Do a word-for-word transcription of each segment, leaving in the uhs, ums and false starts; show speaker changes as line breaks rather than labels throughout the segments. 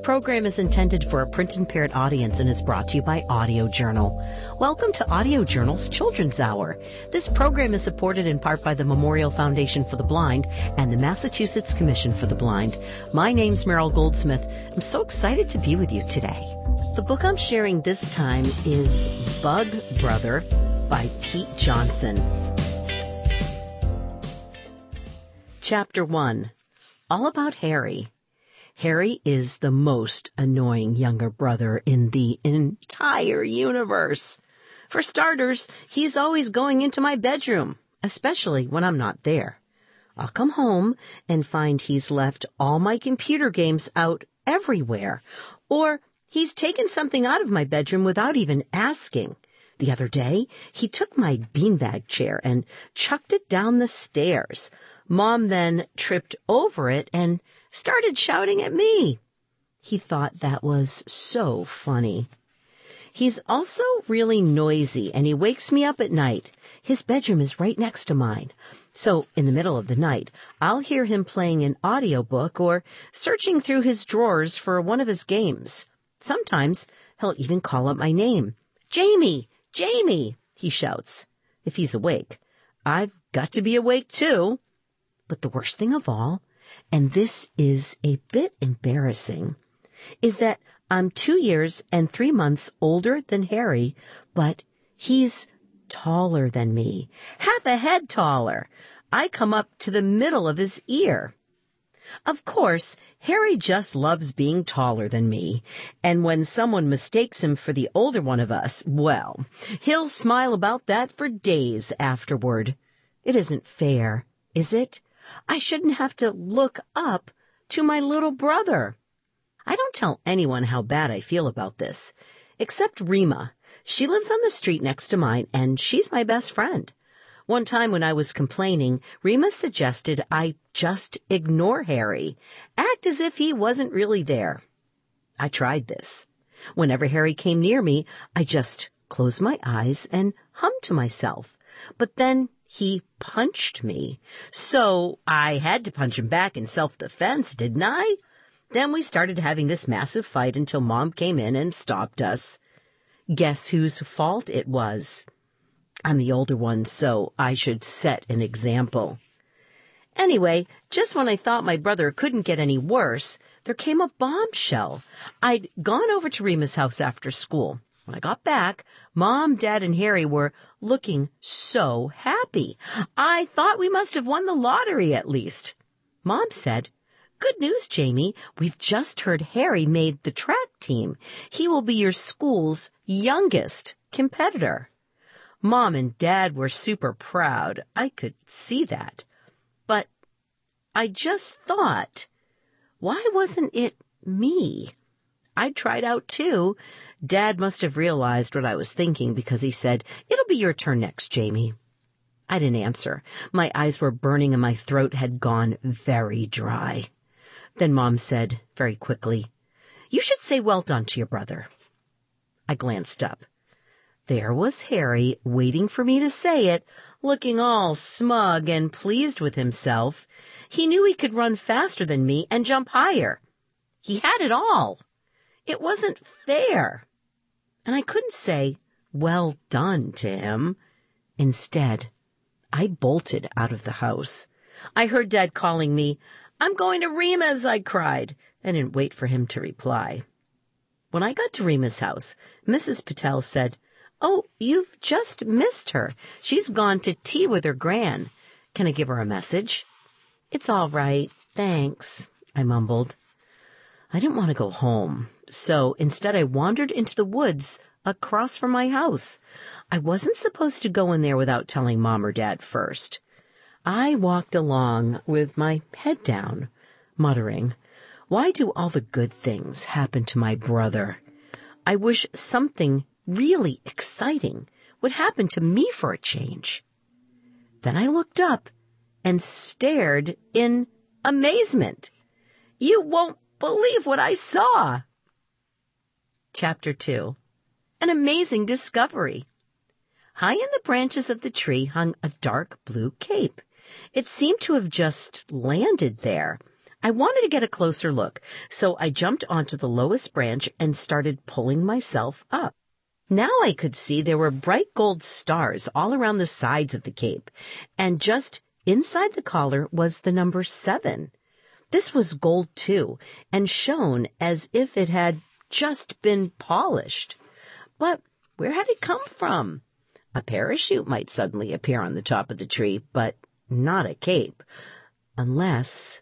program is intended for a print-impaired audience and is brought to you by Audio Journal. Welcome to Audio Journal's Children's Hour. This program is supported in part by the Memorial Foundation for the Blind and the Massachusetts Commission for the Blind. My name's Meryl Goldsmith. I'm so excited to be with you today. The book I'm sharing this time is Bug Brother by Pete Johnson. Chapter one. All About Harry. Harry is the most annoying younger brother in the entire universe. For starters, he's always going into my bedroom, especially when I'm not there. I'll come home and find he's left all my computer games out everywhere, or he's taken something out of my bedroom without even asking. The other day, he took my beanbag chair and chucked it down the stairs. Mom then tripped over it and started shouting at me. He thought that was so funny. He's also really noisy, and he wakes me up at night. His bedroom is right next to mine. So in the middle of the night, I'll hear him playing an audiobook or searching through his drawers for one of his games. Sometimes he'll even call out my name. Jamie! Jamie! He shouts. If he's awake. I've got to be awake too. But the worst thing of all, and this is a bit embarrassing, is that I'm two years and three months older than Harry, but he's taller than me, half a head taller. I come up to the middle of his ear. Of course, Harry just loves being taller than me, and when someone mistakes him for the older one of us, well, he'll smile about that for days afterward. It isn't fair, is it? I shouldn't have to look up to my little brother. I don't tell anyone how bad I feel about this, except Rima. She lives on the street next to mine, and she's my best friend. One time when I was complaining, Rima suggested I just ignore Harry, act as if he wasn't really there. I tried this. Whenever Harry came near me, I just closed my eyes and hummed to myself. But then he punched me, so I had to punch him back in self-defense, didn't I? Then we started having this massive fight until Mom came in and stopped us. Guess whose fault it was? I'm the older one, so I should set an example. Anyway, just when I thought my brother couldn't get any worse, there came a bombshell. I'd gone over to Rima's house after school. When I got back, Mom, Dad, and Harry were looking so happy. I thought we must have won the lottery at least. Mom said, "Good news, Jamie. We've just heard Harry made the track team. He will be your school's youngest competitor." Mom and Dad were super proud. I could see that. But I just thought, why wasn't it me? I tried out too. Dad must have realized what I was thinking because he said, "It'll be your turn next, Jamie." I didn't answer. My eyes were burning and my throat had gone very dry. Then Mom said very quickly, "You should say well done to your brother." I glanced up. There was Harry waiting for me to say it, looking all smug and pleased with himself. He knew he could run faster than me and jump higher. He had it all. It wasn't fair. And I couldn't say, "Well done" to him. Instead, I bolted out of the house. I heard Dad calling me. "I'm going to Rima's," I cried. I didn't wait for him to reply. When I got to Rima's house, Missus Patel said, "Oh, you've just missed her. She's gone to tea with her gran. Can I give her a message?" "It's all right, thanks," I mumbled. I didn't want to go home, so instead I wandered into the woods across from my house. I wasn't supposed to go in there without telling Mom or Dad first. I walked along with my head down, muttering, "Why do all the good things happen to my brother? I wish something really exciting would happen to me for a change." Then I looked up and stared in amazement. You won't believe what I saw. Chapter two. An amazing discovery. High in the branches of the tree hung a dark blue cape. It seemed to have just landed there. I wanted to get a closer look, so I jumped onto the lowest branch and started pulling myself up. Now I could see there were bright gold stars all around the sides of the cape, and just inside the collar was the number seven. This was gold too, and shone as if it had just been polished. But where had it come from? A parachute might suddenly appear on the top of the tree, but not a cape. Unless,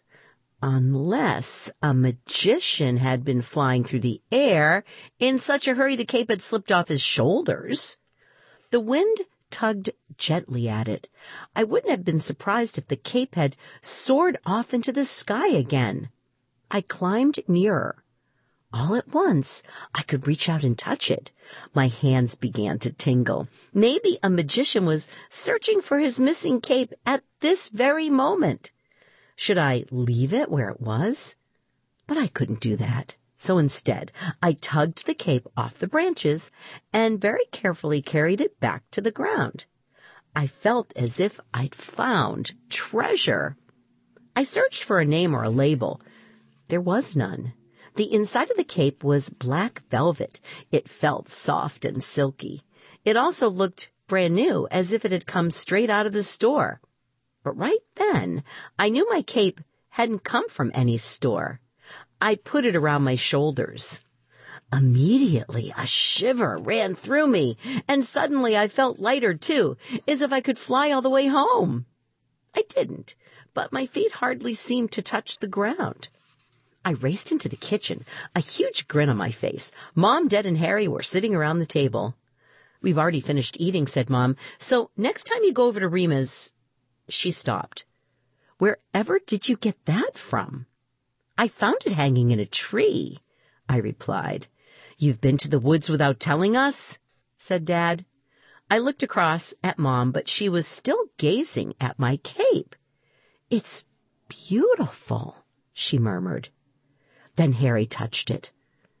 unless a magician had been flying through the air in such a hurry the cape had slipped off his shoulders. The wind tugged gently at it. I wouldn't have been surprised if the cape had soared off into the sky again. I climbed nearer. All at once, I could reach out and touch it. My hands began to tingle. Maybe a magician was searching for his missing cape at this very moment. Should I leave it where it was? But I couldn't do that. So instead, I tugged the cape off the branches and very carefully carried it back to the ground. I felt as if I'd found treasure. I searched for a name or a label. There was none. The inside of the cape was black velvet. It felt soft and silky. It also looked brand new, as if it had come straight out of the store. But right then, I knew my cape hadn't come from any store. I put it around my shoulders. Immediately, a shiver ran through me, and suddenly I felt lighter, too, as if I could fly all the way home. I didn't, but my feet hardly seemed to touch the ground. I raced into the kitchen, a huge grin on my face. Mom, Dad, and Harry were sitting around the table. "We've already finished eating," said Mom, "so next time you go over to Rima's—" She stopped. "Wherever did you get that from?" "I found it hanging in a tree," I replied. "You've been to the woods without telling us?" said Dad. I looked across at Mom, but she was still gazing at my cape. "It's beautiful," she murmured. Then Harry touched it.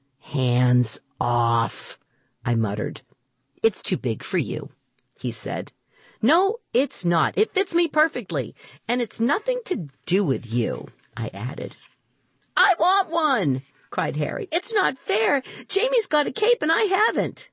"Hands off," I muttered. "It's too big for you," he said. "No, it's not. It fits me perfectly, and it's nothing to do with you," I added. "I want one," cried Harry. "It's not fair. Jamie's got a cape and I haven't."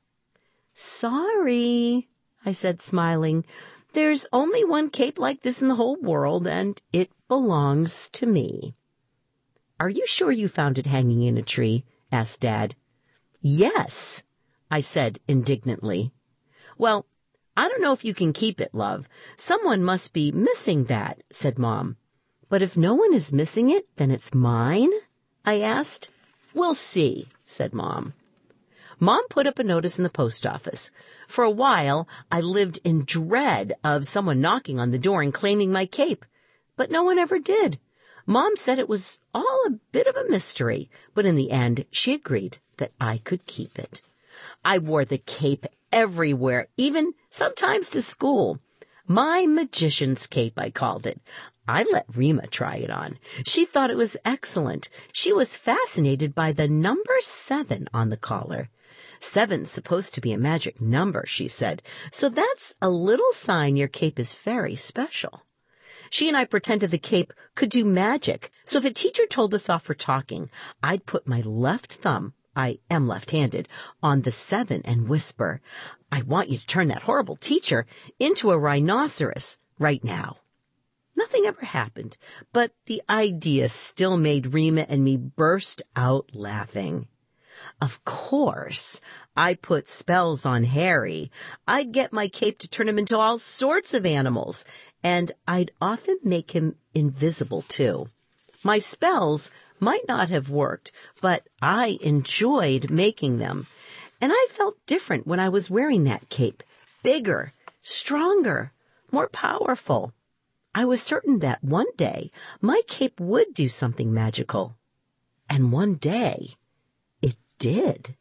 "Sorry," I said, smiling. "There's only one cape like this in the whole world, and it belongs to me." "Are you sure you found it hanging in a tree?" asked Dad. "Yes," I said indignantly. "Well, I don't know if you can keep it, love. Someone must be missing that," said Mom. "But if no one is missing it, then it's mine?" I asked. "We'll see," said Mom. Mom put up a notice in the post office. For a while, I lived in dread of someone knocking on the door and claiming my cape, but no one ever did. Mom said it was all a bit of a mystery, but in the end, she agreed that I could keep it. I wore the cape everywhere, even sometimes to school. My magician's cape, I called it. I let Rima try it on. She thought it was excellent. She was fascinated by the number seven on the collar. Seven's supposed to be a magic number, she said, so that's a little sign your cape is very special. She and I pretended the cape could do magic, so if a teacher told us off for talking, I'd put my left thumb, I am left-handed, on the seven and whisper, "I want you to turn that horrible teacher into a rhinoceros right now." Nothing ever happened, but the idea still made Rima and me burst out laughing. Of course, I put spells on Harry. I'd get my cape to turn him into all sorts of animals, and I'd often make him invisible, too. My spells might not have worked, but I enjoyed making them, and I felt different when I was wearing that cape. Bigger, stronger, more powerful. I was certain that one day my cape would do something magical. And one day it did.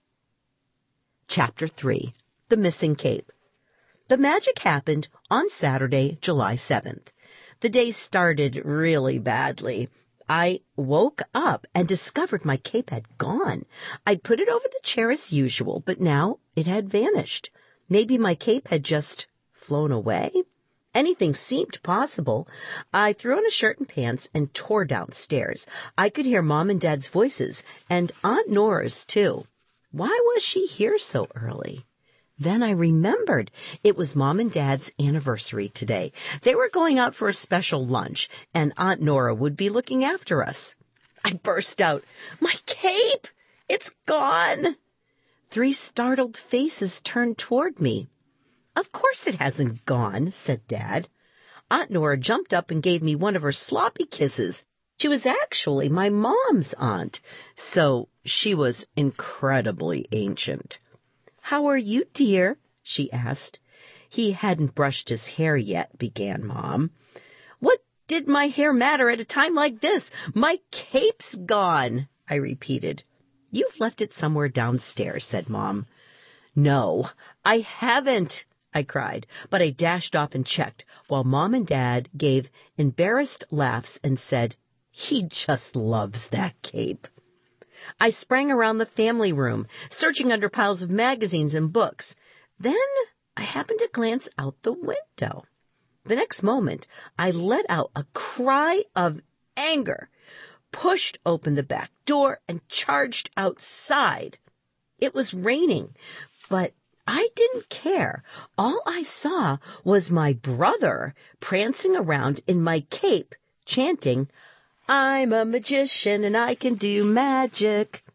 Chapter three. The Missing Cape. The magic happened on Saturday, July seventh. The day started really badly. I woke up and discovered my cape had gone. I'd put it over the chair as usual, but now it had vanished. Maybe my cape had just flown away? Anything seemed possible. I threw on a shirt and pants and tore downstairs. I could hear Mom and Dad's voices, and Aunt Nora's, too. Why was she here so early? Then I remembered. It was Mom and Dad's anniversary today. They were going out for a special lunch, and Aunt Nora would be looking after us. I burst out, "My cape! It's gone!" Three startled faces turned toward me. "Of course it hasn't gone," said Dad. Aunt Nora jumped up and gave me one of her sloppy kisses. She was actually my mom's aunt, so she was incredibly ancient. "How are you, dear?" she asked. "He hadn't brushed his hair yet," began Mom. "What did my hair matter at a time like this? My cape's gone," I repeated. "You've left it somewhere downstairs," said Mom. "No, I haven't," I cried, but I dashed off and checked, while Mom and Dad gave embarrassed laughs and said, "He just loves that cape." I sprang around the family room, searching under piles of magazines and books. Then I happened to glance out the window. The next moment, I let out a cry of anger, pushed open the back door, and charged outside. It was raining, but I didn't care. All I saw was my brother prancing around in my cape, chanting, "I'm a magician and I can do magic."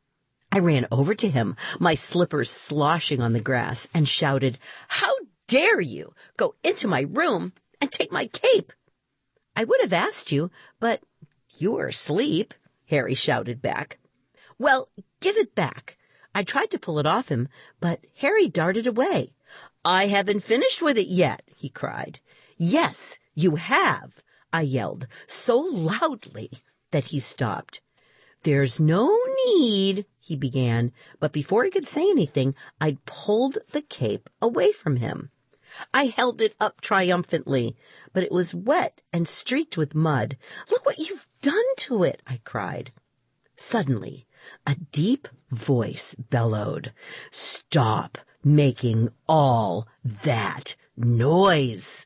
I ran over to him, my slippers sloshing on the grass, and shouted, "How dare you go into my room and take my cape?" "I would have asked you, but you were asleep," Harry shouted back. "Well, give it back." I tried to pull it off him, but Harry darted away. "I haven't finished with it yet," he cried. "Yes, you have," I yelled so loudly that he stopped. "There's no need," he began, but before he could say anything, I'd pulled the cape away from him. I held it up triumphantly, but it was wet and streaked with mud. "Look what you've done to it," I cried. Suddenly, a deep voice bellowed, "Stop making all that noise."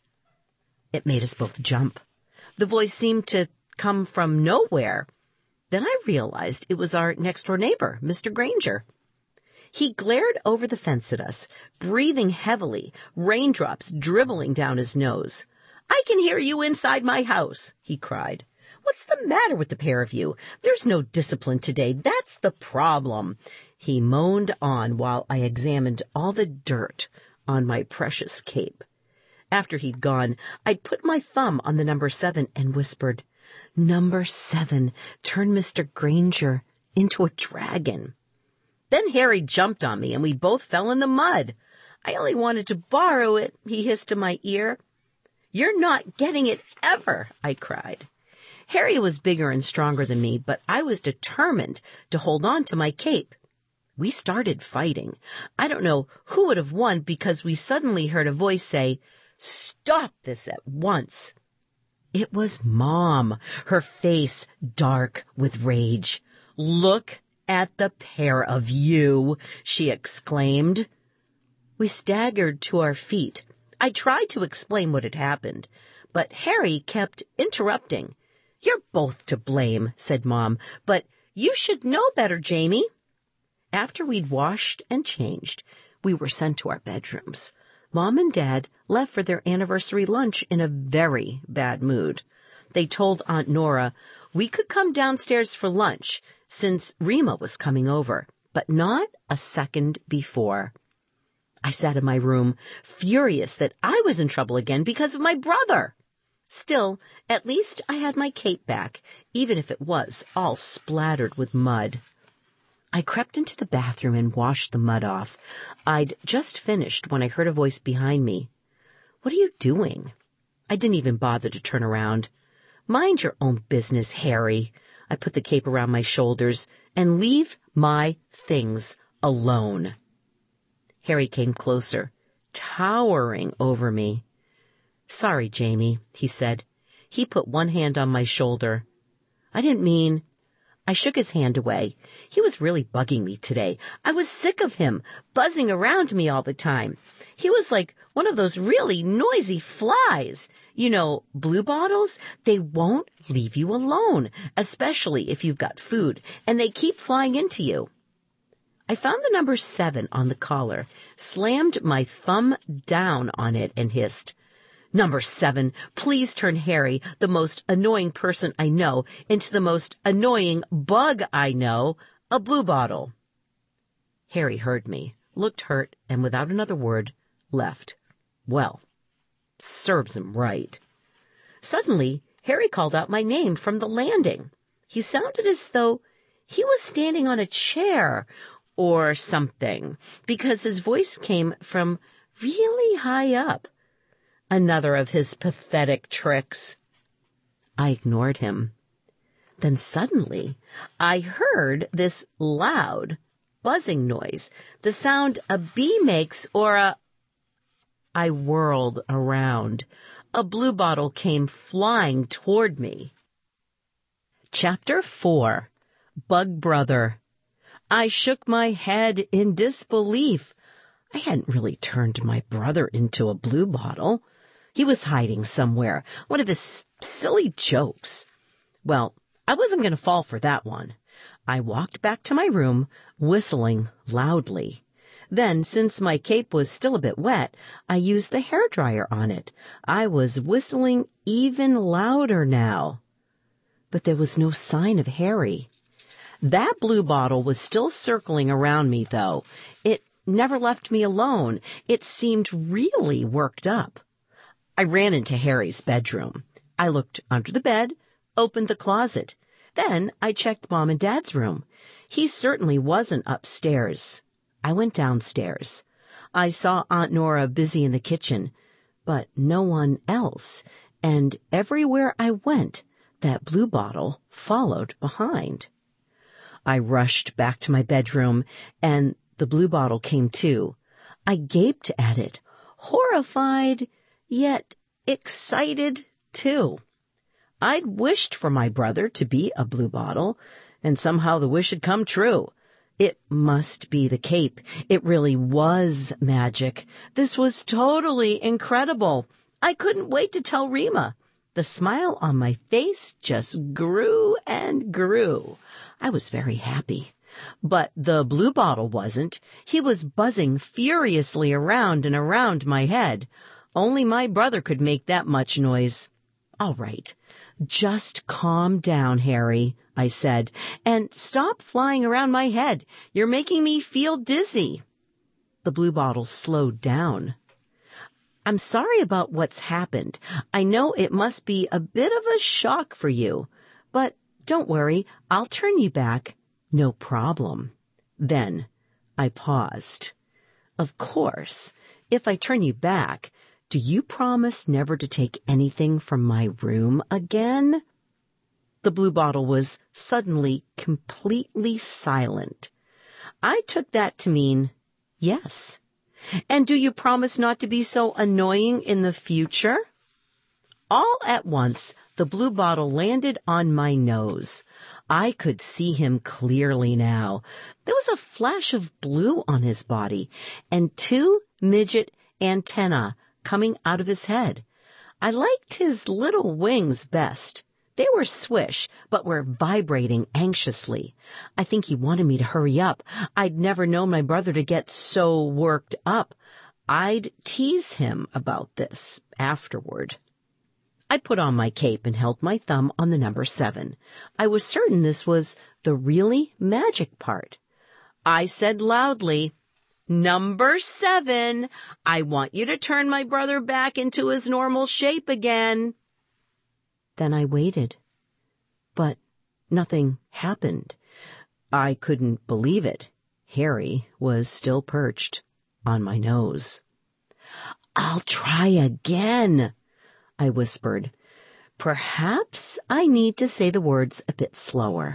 It made us both jump. The voice seemed to come from nowhere. Then I realized it was our next-door neighbor, Mister Granger. He glared over the fence at us, breathing heavily, raindrops dribbling down his nose. "I can hear you inside my house," he cried. "What's the matter with the pair of you? There's no discipline today. That's the problem." He moaned on while I examined all the dirt on my precious cape. After he'd gone, I'd put my thumb on the number seven and whispered, "Number seven turned Mister Granger into a dragon." Then Harry jumped on me and we both fell in the mud. "I only wanted to borrow it," he hissed in my ear. "You're not getting it ever," I cried. Harry was bigger and stronger than me, but I was determined to hold on to my cape. We started fighting. I don't know who would have won because we suddenly heard a voice say, "Stop this at once." It was Mom, her face dark with rage. "Look at the pair of you," she exclaimed. We staggered to our feet. I tried to explain what had happened, but Harry kept interrupting. "You're both to blame," said Mom, "but you should know better, Jamie." After we'd washed and changed, we were sent to our bedrooms. Mom and Dad left for their anniversary lunch in a very bad mood. They told Aunt Nora we could come downstairs for lunch since Rima was coming over, but not a second before. I sat in my room, furious that I was in trouble again because of my brother. Still, at least I had my cape back, even if it was all splattered with mud. I crept into the bathroom and washed the mud off. I'd just finished when I heard a voice behind me. "What are you doing?" I didn't even bother to turn around. "Mind your own business, Harry." I put the cape around my shoulders. "And leave my things alone." Harry came closer, towering over me. "Sorry, Jamie," he said. He put one hand on my shoulder. "I didn't mean..." I shook his hand away. He was really bugging me today. I was sick of him, buzzing around me all the time. He was like one of those really noisy flies. You know, bluebottles, they won't leave you alone, especially if you've got food, and they keep flying into you. I found the number seven on the collar, slammed my thumb down on it, and hissed, "Number seven, please turn Harry, the most annoying person I know, into the most annoying bug I know, a bluebottle." Harry heard me, looked hurt, and without another word, left. Well, serves him right. Suddenly, Harry called out my name from the landing. He sounded as though he was standing on a chair or something, because his voice came from really high up. Another of his pathetic tricks. I ignored him. Then suddenly, I heard this loud, buzzing noise, the sound a bee makes or a... I whirled around. A bluebottle came flying toward me. Chapter four. Bug Brother. I shook my head in disbelief. I hadn't really turned my brother into a bluebottle. He was hiding somewhere, one of his silly jokes. Well, I wasn't going to fall for that one. I walked back to my room, whistling loudly. Then, since my cape was still a bit wet, I used the hairdryer on it. I was whistling even louder now. But there was no sign of Harry. That bluebottle was still circling around me, though. It never left me alone. It seemed really worked up. I ran into Harry's bedroom. I looked under the bed, opened the closet. Then I checked Mom and Dad's room. He certainly wasn't upstairs. I went downstairs. I saw Aunt Nora busy in the kitchen, but no one else, and everywhere I went, that bluebottle followed behind. I rushed back to my bedroom, and the bluebottle came too. I gaped at it, horrified, yet excited too. I'd wished for my brother to be a bluebottle, and somehow the wish had come true. It must be the cape. It really was magic. This was totally incredible. I couldn't wait to tell Rima. The smile on my face just grew and grew. I was very happy. But the bluebottle wasn't. He was buzzing furiously around and around my head. Only my brother could make that much noise. All right, just calm down, Harry, I said, and stop flying around my head. You're making me feel dizzy. The bluebottle slowed down. I'm sorry about what's happened. I know it must be a bit of a shock for you, but don't worry, I'll turn you back. No problem. Then I paused. Of course, if I turn you back, do you promise never to take anything from my room again? The bluebottle was suddenly completely silent. I took that to mean yes. And do you promise not to be so annoying in the future? All at once, the bluebottle landed on my nose. I could see him clearly now. There was a flash of blue on his body and two midget antennae coming out of his head. I liked his little wings best. They were swish, but were vibrating anxiously. I think he wanted me to hurry up. I'd never known my brother to get so worked up. I'd tease him about this afterward. I put on my cape and held my thumb on the number seven. I was certain this was the really magic part. I said loudly, "Number seven, I want you to turn my brother back into his normal shape again." Then I waited. But nothing happened. I couldn't believe it. Harry was still perched on my nose. "I'll try again," I whispered. Perhaps I need to say the words a bit slower.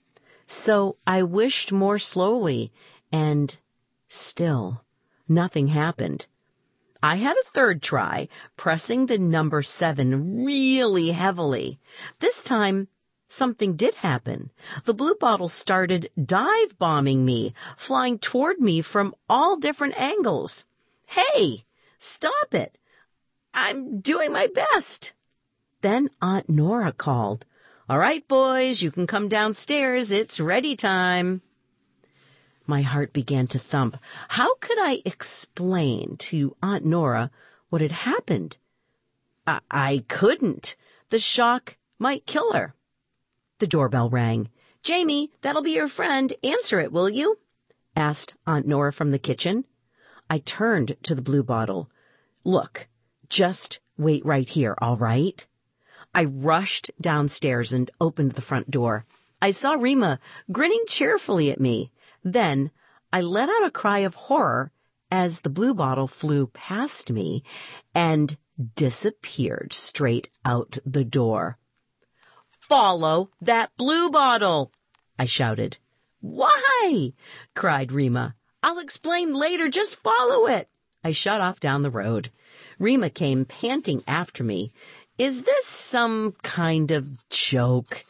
So I wished more slowly, and still nothing happened. I had a third try, pressing the number seven really heavily. This time, something did happen. The blue bottle started dive bombing me, flying toward me from all different angles. Hey, stop it. I'm doing my best. Then Aunt Nora called, "All right, boys, you can come downstairs. It's ready time." My heart began to thump. How could I explain to Aunt Nora what had happened? I, I couldn't. The shock might kill her. The doorbell rang. "Jamie, that'll be your friend. Answer it, will you?" asked Aunt Nora from the kitchen. I turned to the blue bottle. "Look, just wait right here, all right?" I rushed downstairs and opened the front door. I saw Rima grinning cheerfully at me. Then I let out a cry of horror as the blue bottle flew past me and disappeared straight out the door. "Follow that blue bottle!" I shouted. "Why?" cried Rima. "I'll explain later. Just follow it." I shot off down the road. Rima came panting after me. "Is this some kind of joke?"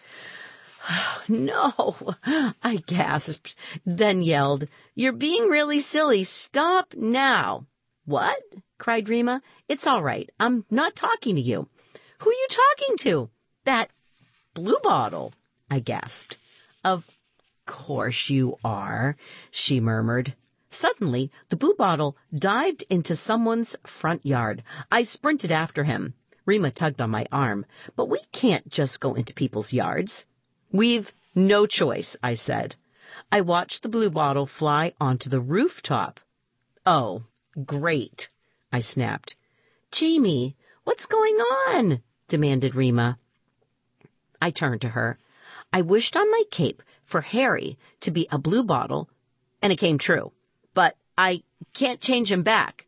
"No," I gasped, then yelled, "You're being really silly. Stop now." "What?" cried Rima. "It's all right. I'm not talking to you." "Who are you talking to?" "That blue bottle," I gasped. "Of course you are," she murmured. Suddenly, the blue bottle dived into someone's front yard. I sprinted after him. Rima tugged on my arm. "But we can't just go into people's yards." "We've no choice," I said. I watched the blue bottle fly onto the rooftop. "Oh, great," I snapped. "Jamie, what's going on?" demanded Rima. I turned to her. I wished on my cape for Harry to be a blue bottle, and it came true. But I can't change him back.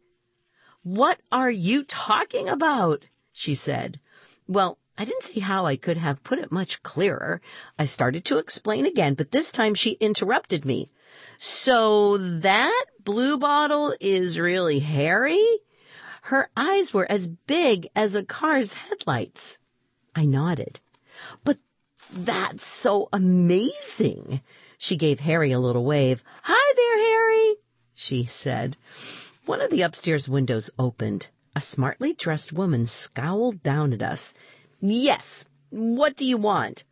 "What are you talking about?" she said. Well, I didn't see how I could have put it much clearer. I started to explain again, but this time she interrupted me. "So that blue bottle is really Harry?" Her eyes were as big as a car's headlights. I nodded. "But that's so amazing." She gave Harry a little wave. "Hi there, Harry," she said. One of the upstairs windows opened. A smartly dressed woman scowled down at us. "Yes, what do you want?"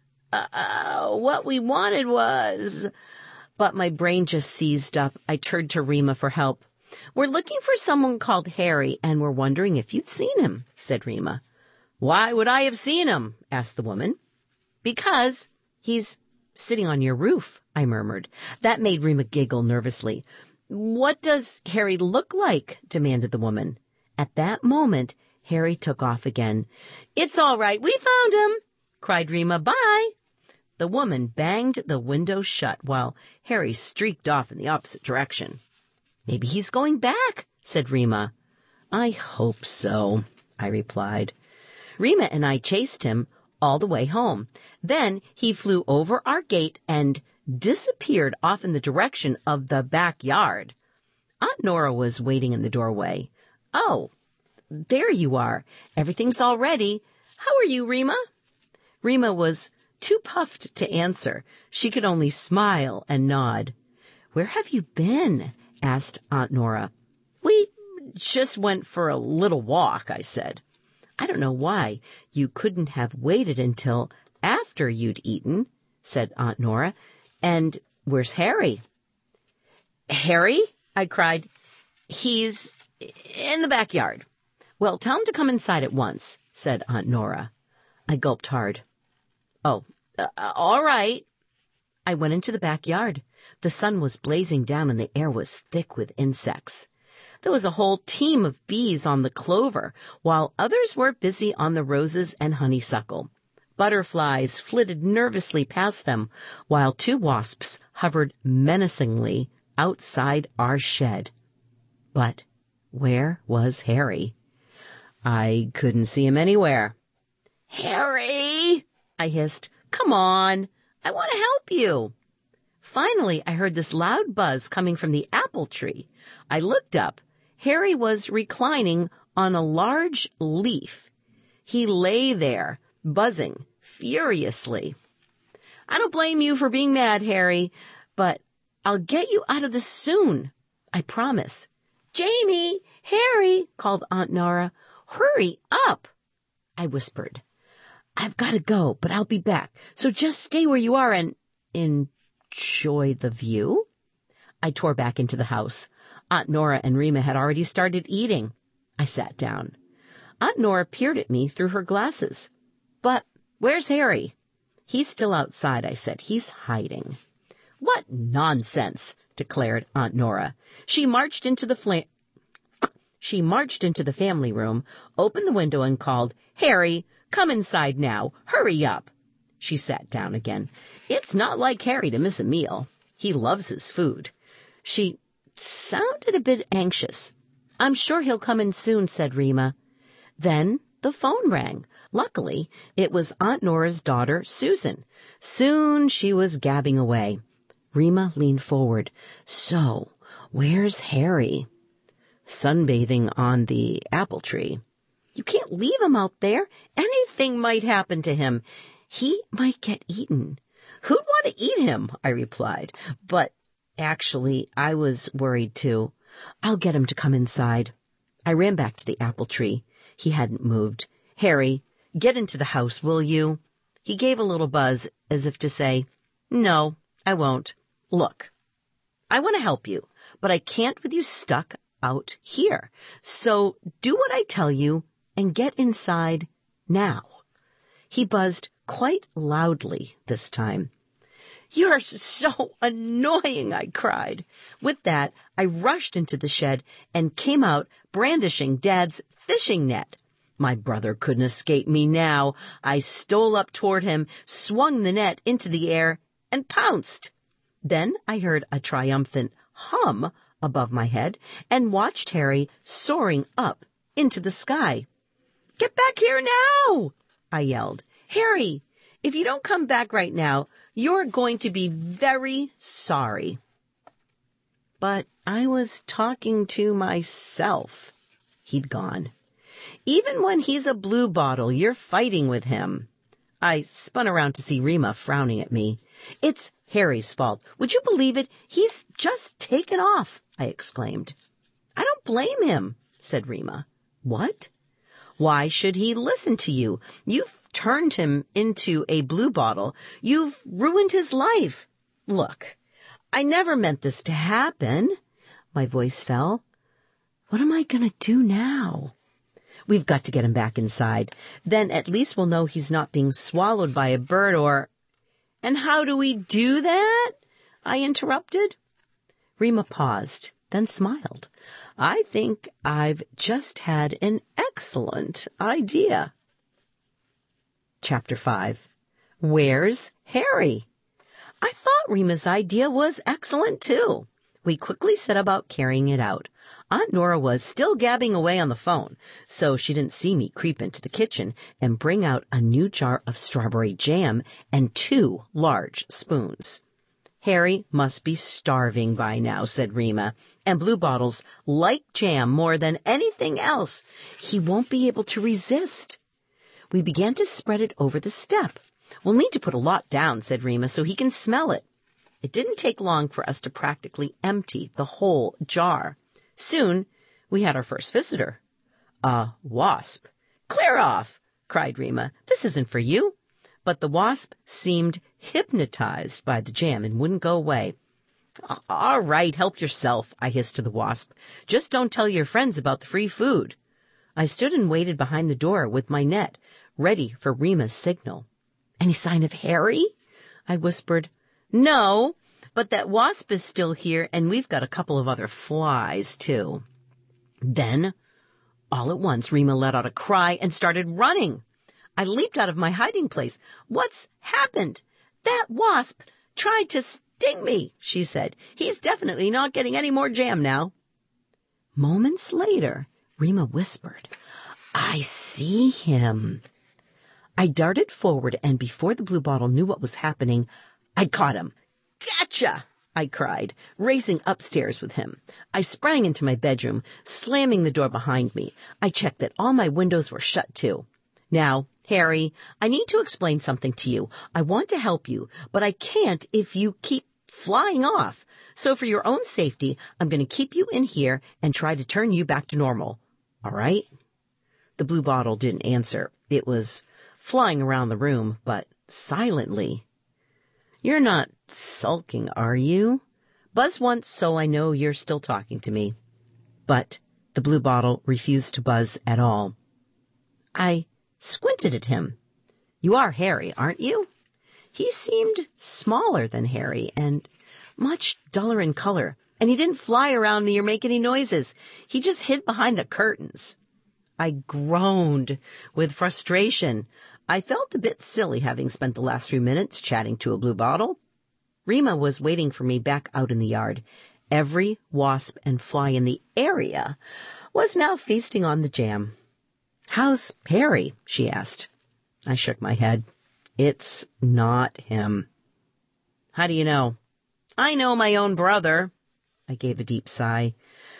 Uh, what we wanted was... But my brain just seized up. I turned to Rima for help. "We're looking for someone called Harry, and we're wondering if you'd seen him," said Rima. "Why would I have seen him?" asked the woman. "Because he's sitting on your roof," I murmured. That made Rima giggle nervously. "What does Harry look like?" demanded the woman. At that moment, Harry took off again. "It's all right. We found him," cried Rima. "Bye." The woman banged the window shut while Harry streaked off in the opposite direction. "Maybe he's going back," said Rima. "I hope so," I replied. Rima and I chased him all the way home. Then he flew over our gate and disappeared off in the direction of the backyard. Aunt Nora was waiting in the doorway. "Oh, there you are. Everything's all ready. How are you, Rima?" Rima was too puffed to answer. She could only smile and nod. "Where have you been?" asked Aunt Nora. "We just went for a little walk," I said. "I don't know why you couldn't have waited until after you'd eaten," said Aunt Nora. "And where's Harry?" "Harry?" I cried. "He's in the backyard." "Well, tell him to come inside at once," said Aunt Nora. I gulped hard. "Oh, uh, all right." I went into the backyard. The sun was blazing down and the air was thick with insects. There was a whole team of bees on the clover, while others were busy on the roses and honeysuckle. Butterflies flitted nervously past them, while two wasps hovered menacingly outside our shed. But where was Harry? I couldn't see him anywhere. "Harry," I hissed, "come on. I want to help you." Finally, I heard this loud buzz coming from the apple tree. I looked up. Harry was reclining on a large leaf. He lay there, buzzing furiously. I don't blame you for being mad, Harry, but I'll get you out of this soon. I promise. Jamie, Harry, called Aunt Nora. Hurry up. I whispered. I've got to go, but I'll be back. So just stay where you are and enjoy the view. I tore back into the house. Aunt Nora and Rima had already started eating. I sat down. Aunt Nora peered at me through her glasses. But where's Harry? He's still outside, I said. He's hiding. What nonsense, declared Aunt Nora. She marched into the fla- She marched into the family room, opened the window and called, Harry, come inside now. Hurry up. She sat down again. It's not like Harry to miss a meal. He loves his food. She sounded a bit anxious. I'm sure he'll come in soon, said Rima. Then the phone rang. Luckily, it was Aunt Nora's daughter, Susan. Soon she was gabbing away. Rima leaned forward. So, where's Harry? Sunbathing on the apple tree. You can't leave him out there. Anything might happen to him. He might get eaten. Who'd want to eat him? I replied. But actually, I was worried too. I'll get him to come inside. I ran back to the apple tree. He hadn't moved. Harry, get into the house, will you? He gave a little buzz as if to say, No, I won't. Look, I want to help you, but I can't with you stuck out here. So do what I tell you and get inside now. He buzzed quite loudly this time. You're so annoying, I cried. With that, I rushed into the shed and came out brandishing Dad's fishing net. My brother couldn't escape me now. I stole up toward him, swung the net into the air, and pounced. Then I heard a triumphant hum above my head and watched Harry soaring up into the sky. Get back here now, I yelled. Harry, if you don't come back right now, you're going to be very sorry. But I was talking to myself. He'd gone. Even when he's a blue bottle, you're fighting with him. I spun around to see Rima frowning at me. It's Harry's fault. Would you believe it? He's just taken off, I exclaimed. I don't blame him, said Rima. What? Why should he listen to you? You've turned him into a blue bottle. You've ruined his life. Look, I never meant this to happen. My voice fell. What am I going to do now? We've got to get him back inside. Then at least we'll know he's not being swallowed by a bird or... And how do we do that? I interrupted. Rima paused, then smiled. I think I've just had an excellent idea. Chapter five. Where's Harry? I thought Rima's idea was excellent, too. We quickly set about carrying it out. Aunt Nora was still gabbing away on the phone, so she didn't see me creep into the kitchen and bring out a new jar of strawberry jam and two large spoons. Harry must be starving by now, said Rima, and blue bottles like jam more than anything else. He won't be able to resist. We began to spread it over the step. We'll need to put a lot down, said Rima, so he can smell it. It didn't take long for us to practically empty the whole jar. Soon, we had our first visitor. A wasp. Clear off, cried Rima. This isn't for you. But the wasp seemed hypnotized by the jam and wouldn't go away. All right, help yourself, I hissed to the wasp. Just don't tell your friends about the free food. I stood and waited behind the door with my net, ready for Rima's signal. Any sign of Harry? I whispered. No, but that wasp is still here, and we've got a couple of other flies, too. Then, all at once, Rima let out a cry and started running. I leaped out of my hiding place. What's happened? That wasp tried to sting me, she said. He's definitely not getting any more jam now. Moments later, Rima whispered, I see him. I darted forward, and before the blue bottle knew what was happening, I caught him. Gotcha! I cried, racing upstairs with him. I sprang into my bedroom, slamming the door behind me. I checked that all my windows were shut, too. Now, Harry, I need to explain something to you. I want to help you, but I can't if you keep flying off. So for your own safety, I'm going to keep you in here and try to turn you back to normal. All right? The blue bottle didn't answer. It was flying around the room, but silently. You're not sulking, are you? Buzz once so I know you're still talking to me. But the blue bottle refused to buzz at all. I squinted at him. You are Harry, aren't you? He seemed smaller than Harry and much duller in color, and he didn't fly around me or make any noises. He just hid behind the curtains. I groaned with frustration. I felt a bit silly having spent the last few minutes chatting to a blue bottle. Rima was waiting for me back out in the yard. Every wasp and fly in the area was now feasting on the jam. How's Harry? She asked. I shook my head. It's not him. How do you know? I know my own brother. I gave a deep sigh.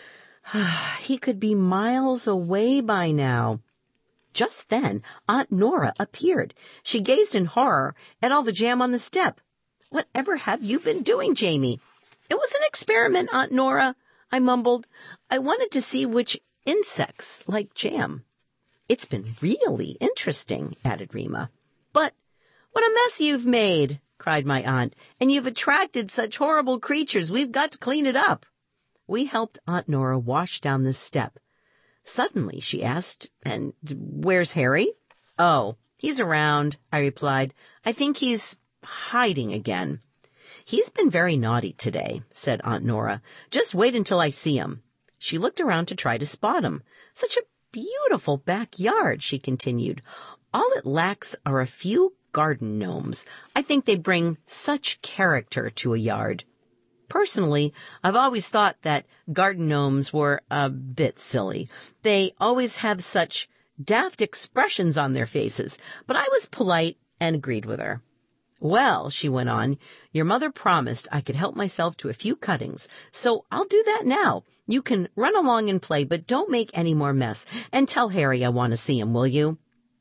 He could be miles away by now. Just then, Aunt Nora appeared. She gazed in horror at all the jam on the step. Whatever have you been doing, Jamie? It was an experiment, Aunt Nora, I mumbled. I wanted to see which insects like jam. It's been really interesting, added Rima. But what a mess you've made, cried my aunt, and you've attracted such horrible creatures. We've got to clean it up. We helped Aunt Nora wash down the step. Suddenly, she asked, and where's Harry? Oh, he's around, I replied. I think he's hiding again. He's been very naughty today, said Aunt Nora. Just wait until I see him. She looked around to try to spot him. Such a beautiful backyard, she continued. All it lacks are a few garden gnomes. I think they bring such character to a yard. Personally, I've always thought that garden gnomes were a bit silly. They always have such daft expressions on their faces, but I was polite and agreed with her. Well, she went on, your mother promised I could help myself to a few cuttings, so I'll do that now. You can run along and play, but don't make any more mess. And tell Harry I want to see him, will you?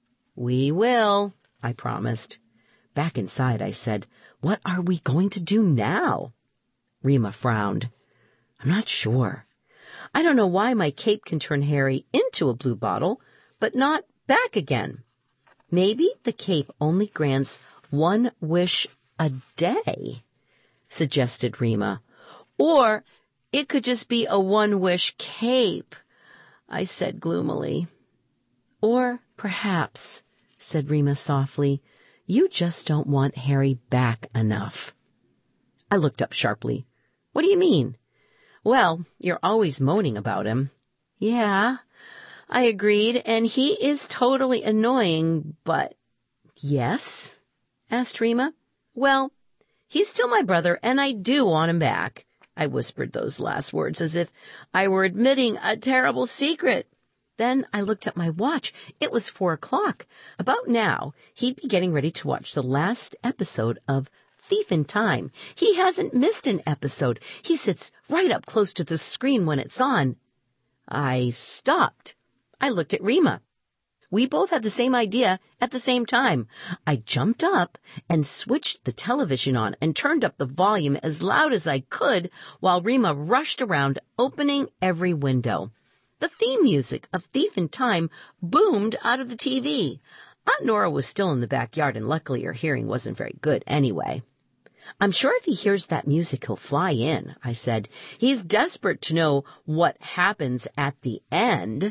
We will, I promised. Back inside, I said, what are we going to do now? Rima frowned. I'm not sure. I don't know why my cape can turn Harry into a blue bottle, but not back again. Maybe the cape only grants one wish a day, suggested Rima. Or it could just be a one-wish cape, I said gloomily. Or perhaps, said Rima softly, you just don't want Harry back enough. I looked up sharply. What do you mean? Well, you're always moaning about him. Yeah, I agreed, and he is totally annoying, but... Yes? Asked Rima. Well, he's still my brother, and I do want him back. I whispered those last words as if I were admitting a terrible secret. Then I looked at my watch. It was four o'clock. About now, he'd be getting ready to watch the last episode of Thief in Time. He hasn't missed an episode. He sits right up close to the screen when it's on. I stopped. I looked at Rima. We both had the same idea at the same time. I jumped up and switched the television on and turned up the volume as loud as I could while Rima rushed around, opening every window. The theme music of Thief in Time boomed out of the T V. Aunt Nora was still in the backyard, and luckily her hearing wasn't very good anyway. I'm sure if he hears that music, he'll fly in, I said. He's desperate to know what happens at the end.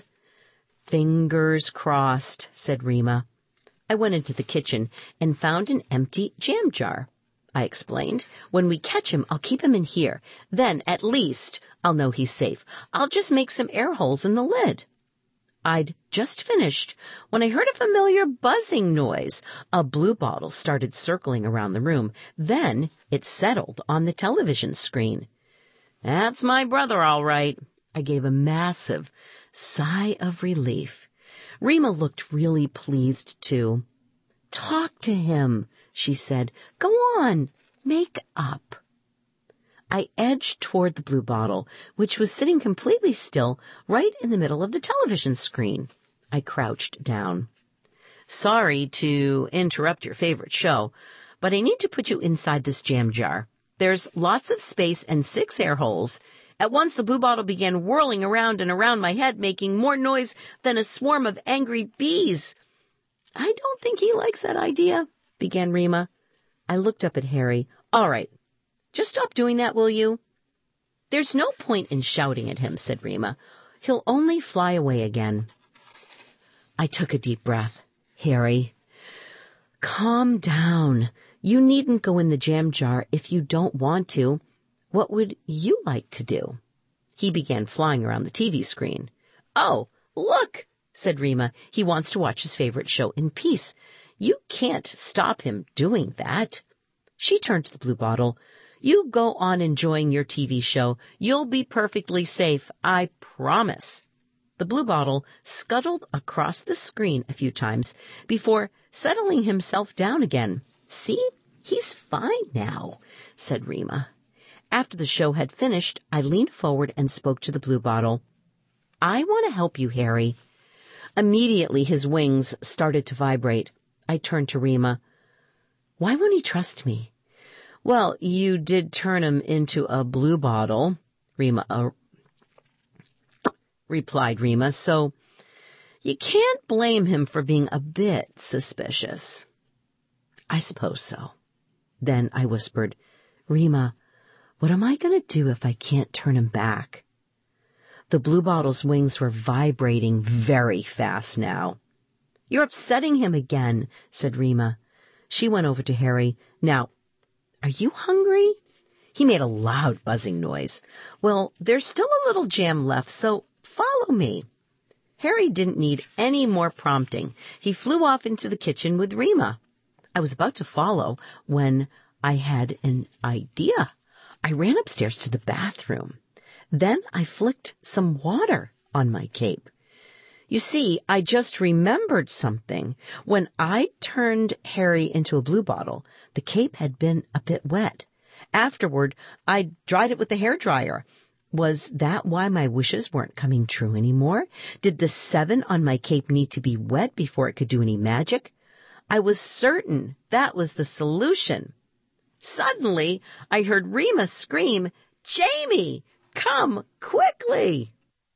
Fingers crossed, said Rima. I went into the kitchen and found an empty jam jar. I explained. When we catch him, I'll keep him in here. Then, at least, I'll know he's safe. I'll just make some air holes in the lid. I'd just finished when I heard a familiar buzzing noise. A blue bottle started circling around the room. Then it settled on the television screen. That's my brother, all right. I gave a massive sigh of relief. Rima looked really pleased, too. Talk to him, she said. Go on, make up. I edged toward the blue bottle, which was sitting completely still right in the middle of the television screen. I crouched down. Sorry to interrupt your favorite show, but I need to put you inside this jam jar. There's lots of space and six air holes. At once the blue bottle began whirling around and around my head, making more noise than a swarm of angry bees. I don't think he likes that idea, began Rima. I looked up at Harry. All right, just stop doing that, will you? There's no point in shouting at him, said Rima. He'll only fly away again. I took a deep breath. Harry, calm down. You needn't go in the jam jar if you don't want to. What would you like to do? He began flying around the T V screen. Oh, look, said Rima. He wants to watch his favorite show in peace. You can't stop him doing that. She turned to the blue bottle. You go on enjoying your T V show. You'll be perfectly safe, I promise. The blue bottle scuttled across the screen a few times before settling himself down again. See, he's fine now, said Rima. After the show had finished, I leaned forward and spoke to the blue bottle. I want to help you, Harry. Immediately his wings started to vibrate. I turned to Rima. Why won't he trust me? Well, you did turn him into a blue bottle, Rima uh, replied Rima, so you can't blame him for being a bit suspicious. I suppose so. Then I whispered, Rima, what am I going to do if I can't turn him back? The blue bottle's wings were vibrating very fast now. You're upsetting him again, said Rima. She went over to Harry. Now, are you hungry? He made a loud buzzing noise. Well, there's still a little jam left, so follow me. Harry didn't need any more prompting. He flew off into the kitchen with Rima. I was about to follow when I had an idea. I ran upstairs to the bathroom. Then I flicked some water on my cape. You see, I just remembered something. When I turned Harry into a blue bottle, the cape had been a bit wet. Afterward, I dried it with the hairdryer. Was that why my wishes weren't coming true anymore? Did the seven on my cape need to be wet before it could do any magic? I was certain that was the solution. Suddenly, I heard Rima scream, Jamie, come quickly!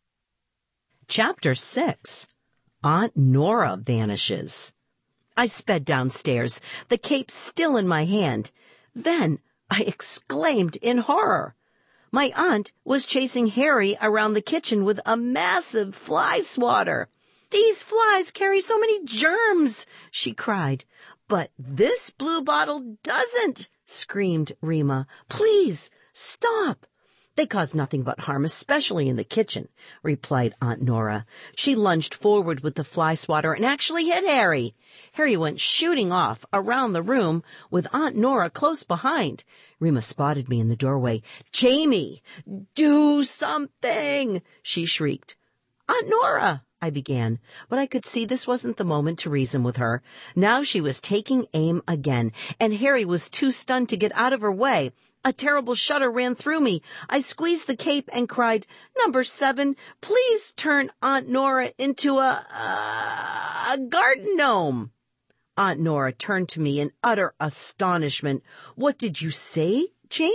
Chapter six. Aunt Nora Vanishes. I sped downstairs, the cape still in my hand. Then I exclaimed in horror. My aunt was chasing Harry around the kitchen with a massive fly swatter. These flies carry so many germs, she cried. But this blue bottle doesn't, screamed Rima. Please, stop. They cause nothing but harm, especially in the kitchen, replied Aunt Nora. She lunged forward with the fly swatter and actually hit Harry. Harry went shooting off around the room with Aunt Nora close behind. Rima spotted me in the doorway. Jamie, do something, she shrieked. Aunt Nora, I began, but I could see this wasn't the moment to reason with her. Now she was taking aim again, and Harry was too stunned to get out of her way. A terrible shudder ran through me. I squeezed the cape and cried, Number seven, please turn Aunt Nora into a, a, a garden gnome. Aunt Nora turned to me in utter astonishment. What did you say, Jamie?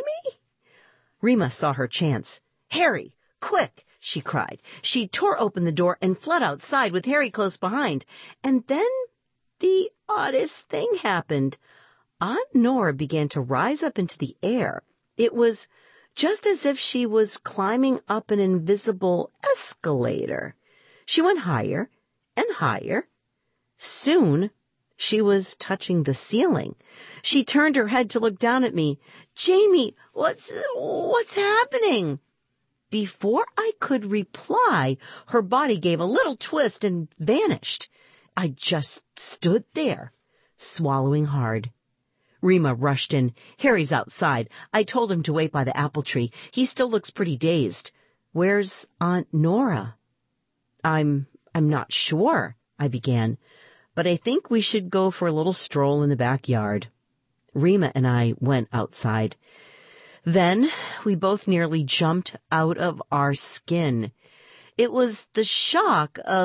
Rima saw her chance. Harry, quick, she cried. She tore open the door and fled outside with Harry close behind. And then the oddest thing happened. Aunt Nora began to rise up into the air. It was just as if she was climbing up an invisible escalator. She went higher and higher. Soon, she was touching the ceiling. She turned her head to look down at me. Jamie, what's, what's happening? Before I could reply, her body gave a little twist and vanished. I just stood there, swallowing hard. Rima rushed in. Harry's outside. I told him to wait by the apple tree. He still looks pretty dazed. Where's Aunt Nora? I'm, I'm not sure, I began, but I think we should go for a little stroll in the backyard. Rima and I went outside. Then we both nearly jumped out of our skin. It was the shock of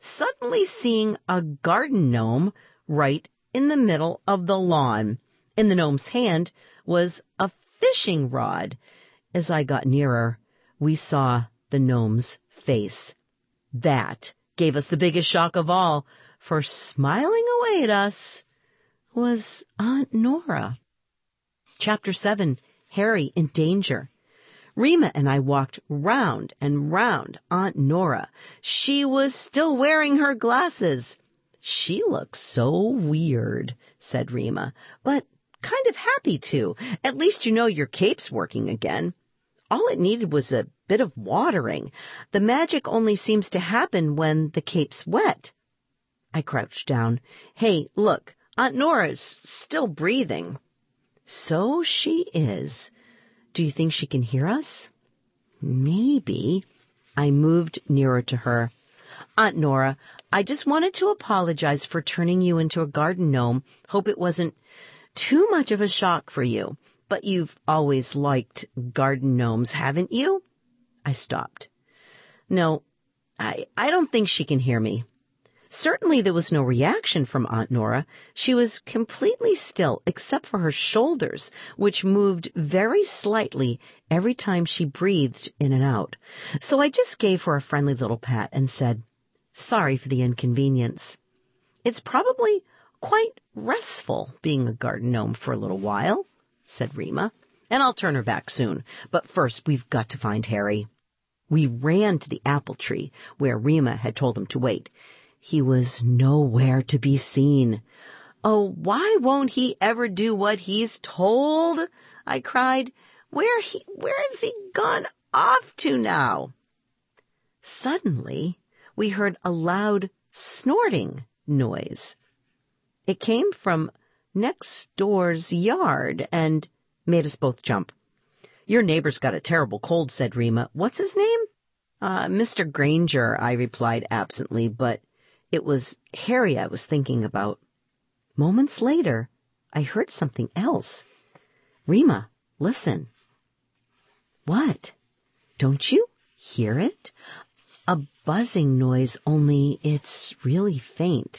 suddenly seeing a garden gnome right in the middle of the lawn. In the gnome's hand was a fishing rod. As I got nearer, we saw the gnome's face. That gave us the biggest shock of all, for smiling away at us was Aunt Nora. Chapter seven, Harry in Danger. Rima and I walked round and round Aunt Nora. She was still wearing her glasses. She looks so weird, said Rima, but kind of happy too. At least you know your cape's working again. All it needed was a bit of watering. The magic only seems to happen when the cape's wet. I crouched down. Hey, look, Aunt Nora's still breathing. So she is. Do you think she can hear us? Maybe. I moved nearer to her. Aunt Nora, I just wanted to apologize for turning you into a garden gnome. Hope it wasn't too much of a shock for you. But you've always liked garden gnomes, haven't you? I stopped. No, I, I don't think she can hear me. Certainly there was no reaction from Aunt Nora. She was completely still, except for her shoulders, which moved very slightly every time she breathed in and out. So I just gave her a friendly little pat and said, sorry for the inconvenience. It's probably quite restful being a garden gnome for a little while, said Rima, and I'll turn her back soon. But first, we've got to find Harry. We ran to the apple tree where Rima had told him to wait. He was nowhere to be seen. Oh, why won't he ever do what he's told? I cried. Where he, where has he gone off to now? Suddenly, we heard a loud snorting noise. It came from next door's yard and made us both jump. Your neighbor's got a terrible cold, said Rima. What's his name? Uh, Mister Granger, I replied absently, but it was Harry I was thinking about. Moments later, I heard something else. Rima, listen. What? Don't you hear it? A buzzing noise, only it's really faint.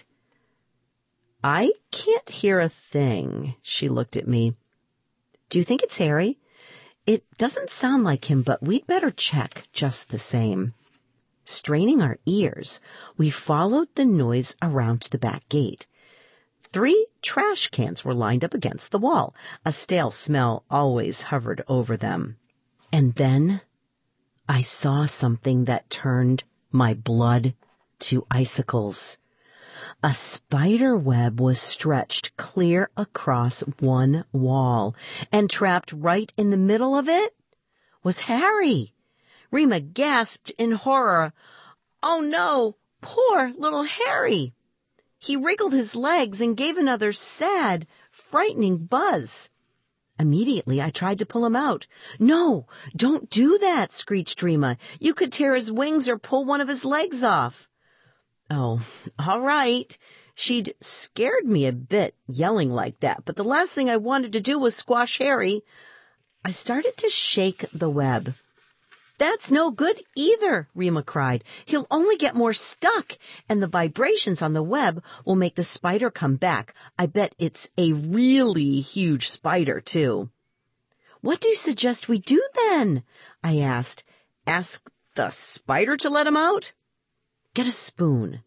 I can't hear a thing. She looked at me. Do you think it's Harry? It doesn't sound like him, but we'd better check just the same. Straining our ears, we followed the noise around to the back gate. Three trash cans were lined up against the wall. A stale smell always hovered over them. And then I saw something that turned my blood to icicles. A spider web was stretched clear across one wall, and trapped right in the middle of it was Harry. Rima gasped in horror. Oh no, poor little Harry. He wriggled his legs and gave another sad, frightening buzz. Immediately I tried to pull him out. No, don't do that, screeched Rima. You could tear his wings or pull one of his legs off. Oh, all right. She'd scared me a bit, yelling like that, but the last thing I wanted to do was squash Harry. I started to shake the web. That's no good either, Rima cried. He'll only get more stuck, and the vibrations on the web will make the spider come back. I bet it's a really huge spider, too. What do you suggest we do then? I asked. Ask the spider to let him out? Get a spoon.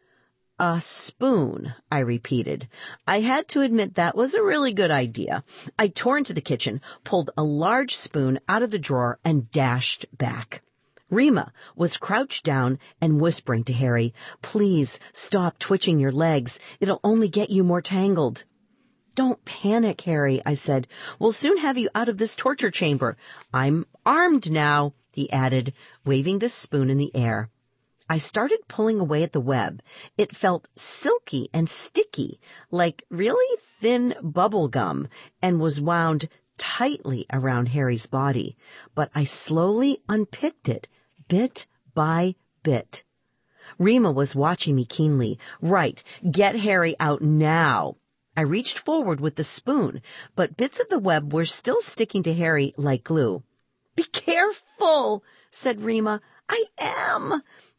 A spoon, I repeated. I had to admit that was a really good idea. I tore into the kitchen, pulled a large spoon out of the drawer, and dashed back. Rima was crouched down and whispering to Harry, Please stop twitching your legs. It'll only get you more tangled. Don't panic, Harry, I said. We'll soon have you out of this torture chamber. I'm armed now, he added, waving the spoon in the air. I started pulling away at the web. It felt silky and sticky, like really thin bubble gum, and was wound tightly around Harry's body. But I slowly unpicked it, bit by bit. Rima was watching me keenly. Right, get Harry out now. I reached forward with the spoon, but bits of the web were still sticking to Harry like glue. Be careful, said Rima. I am.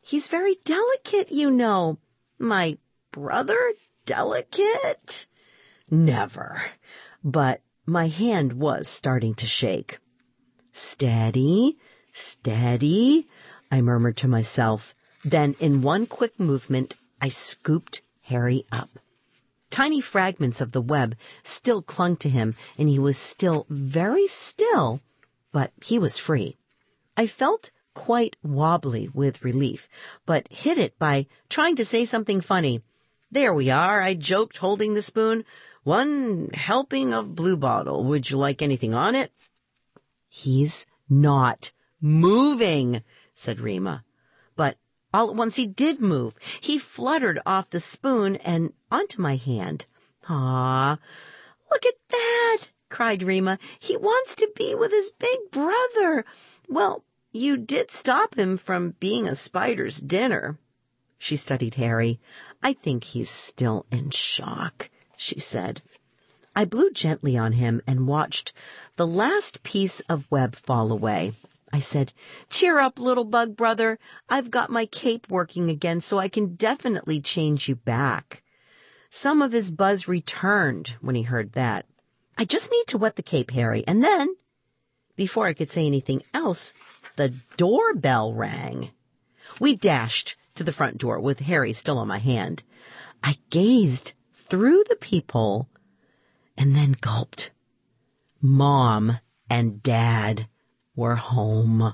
He's very delicate, you know. My brother delicate? Never. But my hand was starting to shake. Steady, steady, I murmured to myself. Then, in one quick movement, I scooped Harry up. Tiny fragments of the web still clung to him, and he was still very still, but he was free. I felt quite wobbly with relief, but hid it by trying to say something funny. There we are, I joked, holding the spoon. One helping of Blue Bottle. Would you like anything on it? He's not moving, said Rima. But all at once he did move. He fluttered off the spoon and onto my hand. Ah, look at that, cried Rima. He wants to be with his big brother. Well, you did stop him from being a spider's dinner. She studied Harry. I think he's still in shock, she said. I blew gently on him and watched the last piece of web fall away. I said, cheer up, little bug brother. I've got my cape working again, so I can definitely change you back. Some of his buzz returned when he heard that. I just need to wet the cape, Harry, and then, before I could say anything else, the doorbell rang. We dashed to the front door with Harry still on my hand. I gazed through the peephole and then gulped. Mom and Dad were home.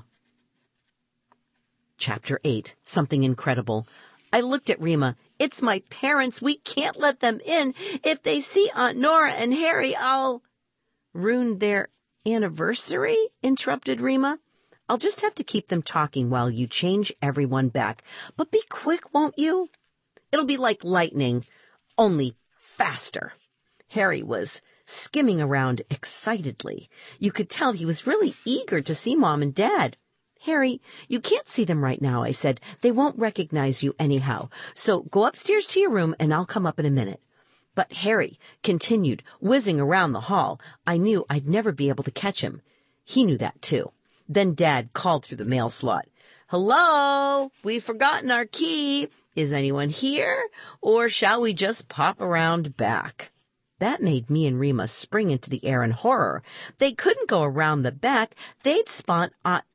Chapter eight. Something incredible. I looked at Rima. It's my parents. We can't let them in. If they see Aunt Nora and Harry, I'll... Ruin their anniversary? Interrupted Rima. I'll just have to keep them talking while you change everyone back. But be quick, won't you? It'll be like lightning, only faster. Harry was skimming around excitedly. You could tell he was really eager to see Mom and Dad. Harry, you can't see them right now, I said. They won't recognize you anyhow. So go upstairs to your room and I'll come up in a minute. But Harry continued whizzing around the hall. I knew I'd never be able to catch him. He knew that too. Then Dad called through the mail slot. Hello, we've forgotten our key. Is anyone here? Or shall we just pop around back? That made me and Rima spring into the air in horror. They couldn't go around the back. They'd spot Aunt,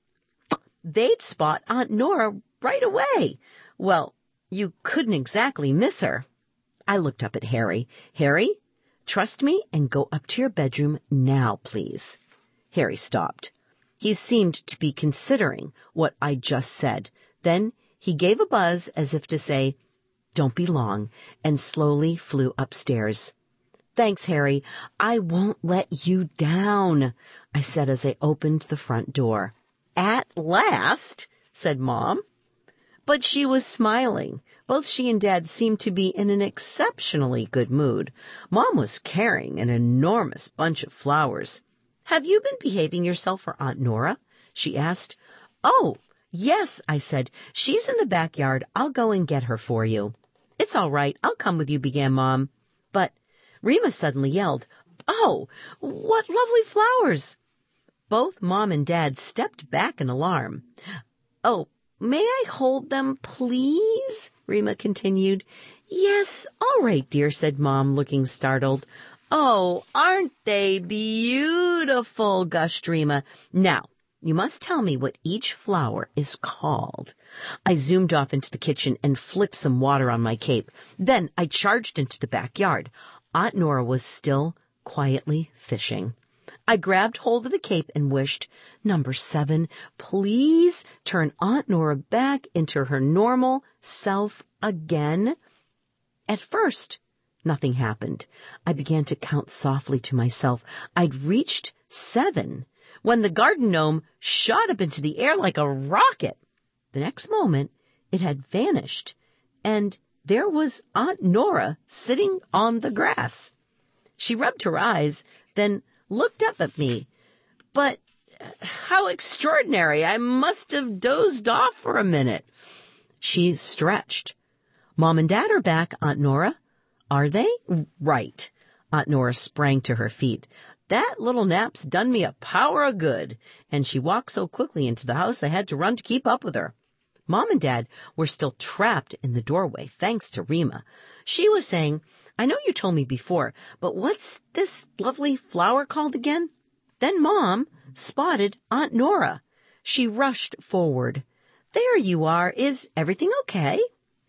they'd spot Aunt Nora right away. Well, you couldn't exactly miss her. I looked up at Harry. Harry, trust me and go up to your bedroom now, please. Harry stopped. He seemed to be considering what I just said. Then he gave a buzz as if to say, don't be long, and slowly flew upstairs. Thanks, Harry. I won't let you down, I said as I opened the front door. At last, said Mom. But she was smiling. Both she and Dad seemed to be in an exceptionally good mood. Mom was carrying an enormous bunch of flowers. Have you been behaving yourself for Aunt Nora? She asked. Oh, yes, I said. She's in the backyard. I'll go and get her for you. It's all right. I'll come with you, began Mom. But Rima suddenly yelled, oh, what lovely flowers! Both Mom and Dad stepped back in alarm. Oh, may I hold them, please? Rima continued. Yes, all right, dear, said Mom, looking startled. Oh, aren't they beautiful, gushed Rima. Now, you must tell me what each flower is called. I zoomed off into the kitchen and flicked some water on my cape. Then I charged into the backyard. Aunt Nora was still quietly fishing. I grabbed hold of the cape and wished, Number seven, please turn Aunt Nora back into her normal self again. At first, nothing happened. I began to count softly to myself. I'd reached seven when the garden gnome shot up into the air like a rocket. The next moment, it had vanished, and there was Aunt Nora sitting on the grass. She rubbed her eyes, then looked up at me. But how extraordinary! I must have dozed off for a minute. She stretched. Mom and Dad are back, Aunt Nora. Are they? Right. Aunt Nora sprang to her feet. That little nap's done me a power of good. And she walked so quickly into the house I had to run to keep up with her. Mom and Dad were still trapped in the doorway, thanks to Rima. She was saying, "I know you told me before, but what's this lovely flower called again?" Then Mom spotted Aunt Nora. She rushed forward. "There you are. Is everything okay?"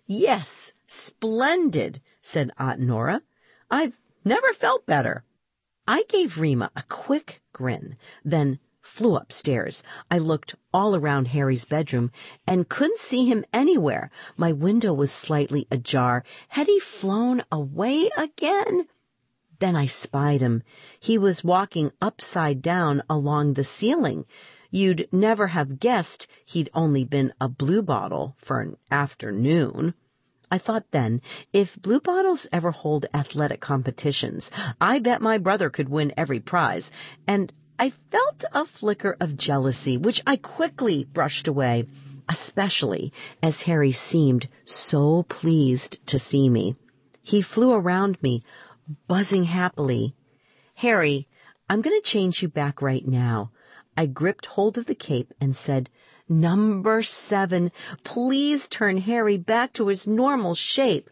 "Yes, splendid," said Aunt Nora. "I've never felt better." I gave Rima a quick grin, then flew upstairs. I looked all around Harry's bedroom and couldn't see him anywhere. My window was slightly ajar. Had he flown away again? Then I spied him. He was walking upside down along the ceiling. You'd never have guessed he'd only been a bluebottle for an afternoon. I thought then, if bluebottles ever hold athletic competitions, I bet my brother could win every prize. And I felt a flicker of jealousy, which I quickly brushed away, especially as Harry seemed so pleased to see me. He flew around me, buzzing happily. "Harry, I'm going to change you back right now." I gripped hold of the cape and said, "Number seven, please turn Harry back to his normal shape."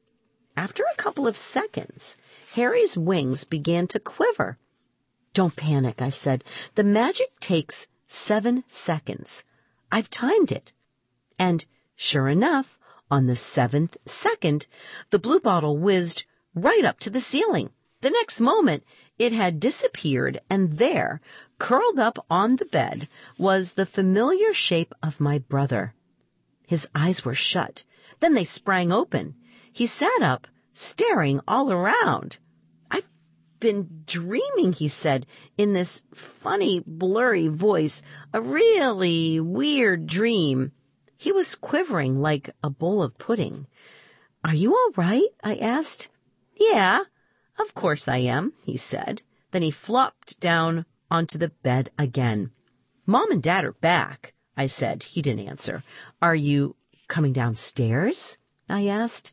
After a couple of seconds, Harry's wings began to quiver. "Don't panic," I said. "The magic takes seven seconds. I've timed it." And sure enough, on the seventh second, the blue bottle whizzed right up to the ceiling. The next moment, it had disappeared, and there, curled up on the bed, was the familiar shape of my brother. His eyes were shut. Then they sprang open. He sat up, staring all around. "I've been dreaming," he said, in this funny, blurry voice, "a really weird dream." He was quivering like a bowl of pudding. "Are you all right?" I asked. "Yeah, of course I am," he said. Then he flopped down onto the bed again. "Mom and Dad are back," I said. He didn't answer. "Are you coming downstairs?" I asked.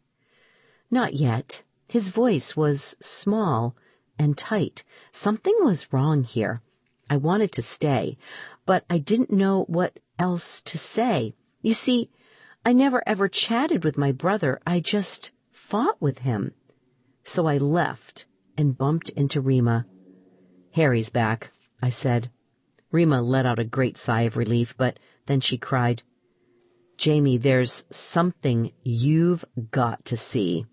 Not yet. His voice was small and tight. Something was wrong here. I wanted to stay, but I didn't know what else to say. You see, I never ever chatted with my brother. I just fought with him. So I left and bumped into Rima. "Harry's back," I said. Rima let out a great sigh of relief, but then she cried, "Jamie, there's something you've got to see."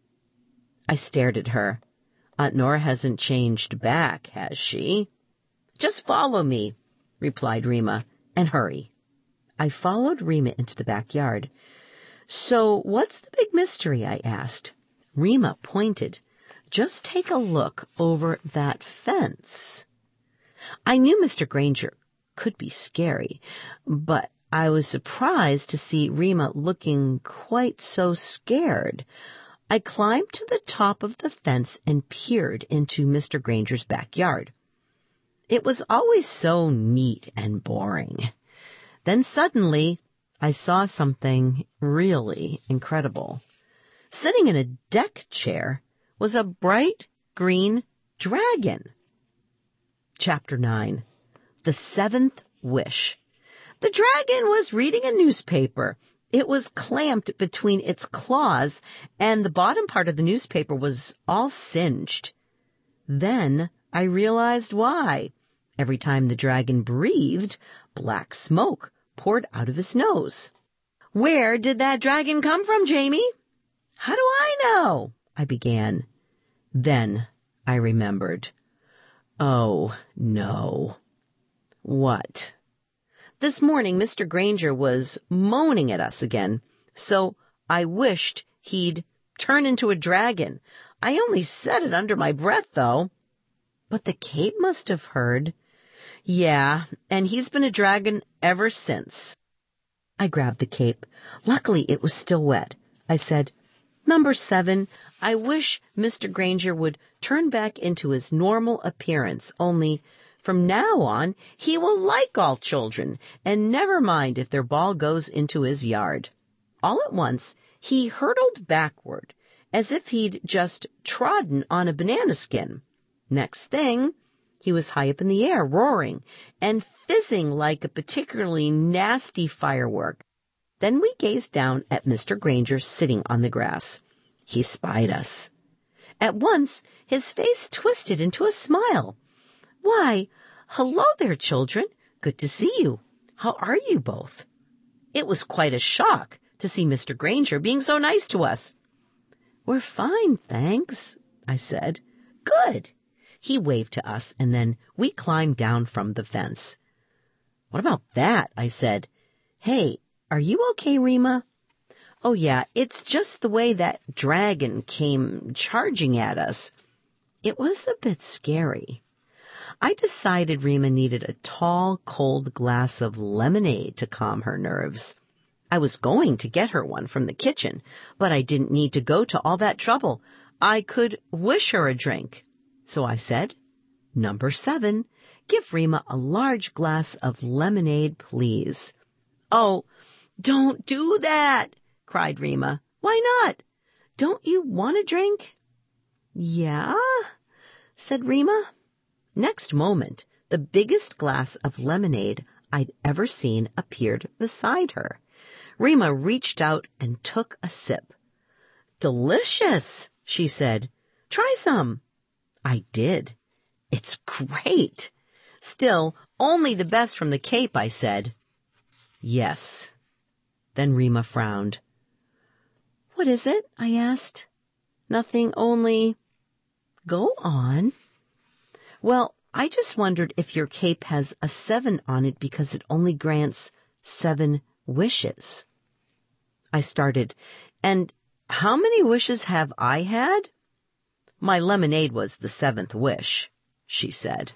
I stared at her. "Aunt Nora hasn't changed back, has she?" "Just follow me," replied Rima, "and hurry." I followed Rima into the backyard. "So what's the big mystery?" I asked. Rima pointed. "Just take a look over that fence." I knew Mister Granger could be scary, but I was surprised to see Rima looking quite so scared. I climbed to the top of the fence and peered into Mister Granger's backyard. It was always so neat and boring. Then suddenly, I saw something really incredible. Sitting in a deck chair was a bright green dragon. Chapter nine. The Seventh Wish. The dragon was reading a newspaper. It was clamped between its claws, and the bottom part of the newspaper was all singed. Then I realized why. Every time the dragon breathed, black smoke poured out of his nose. "Where did that dragon come from, Jamie?" "How do I know?" I began. Then I remembered. Oh, no. What? This morning, Mister Granger was moaning at us again, so I wished he'd turn into a dragon. I only said it under my breath, though. But the cape must have heard. Yeah, and he's been a dragon ever since. I grabbed the cape. Luckily, it was still wet. I said, "Number seven, I wish Mister Granger would turn back into his normal appearance, only from now on he will like all children and never mind if their ball goes into his yard." All at once, he hurtled backward, as if he'd just trodden on a banana skin. Next thing, he was high up in the air, roaring and fizzing like a particularly nasty firework. Then we gazed down at Mister Granger sitting on the grass. He spied us. At once, his face twisted into a smile. "Why, hello there, children. Good to see you. How are you both?" It was quite a shock to see Mister Granger being so nice to us. "We're fine, thanks," I said. "Good." He waved to us, and then we climbed down from the fence. "What about that?" I said. "Hey, are you okay, Rima?" "Oh, yeah, it's just the way that dragon came charging at us. It was a bit scary." I decided Rima needed a tall, cold glass of lemonade to calm her nerves. I was going to get her one from the kitchen, but I didn't need to go to all that trouble. I could wish her a drink. So I said, "Number seven, give Rima a large glass of lemonade, please." "Oh, don't do that," cried Rima. "Why not? Don't you want a drink?" "Yeah," said Rima. Next moment, the biggest glass of lemonade I'd ever seen appeared beside her. Rima reached out and took a sip. "Delicious," she said. "Try some." I did. "It's great." "Still, only the best from the Cape," I said. "Yes." Then Rima frowned. "What is it?" I asked. "Nothing, only—" "Go on." "Well, I just wondered if your cape has a seven on it because it only grants seven wishes." I started. "And how many wishes have I had?" "My lemonade was the seventh wish," she said.